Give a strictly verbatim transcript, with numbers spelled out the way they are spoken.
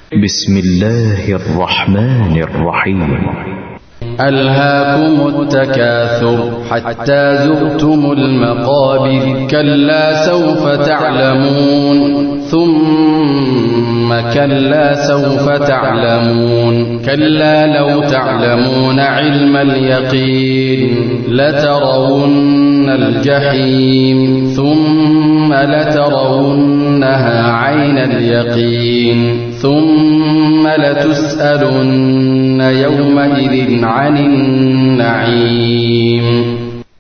بسم الله الرحمن الرحيم. ألهاكم التكاثر حتى زرتم المقابر كلا سوف تعلمون ثم كلا سوف تعلمون كلا لو تعلمون علم اليقين لترون الجحيم ثم لترونها عين اليقين ثم لتسألن يومئذ عن النعيم.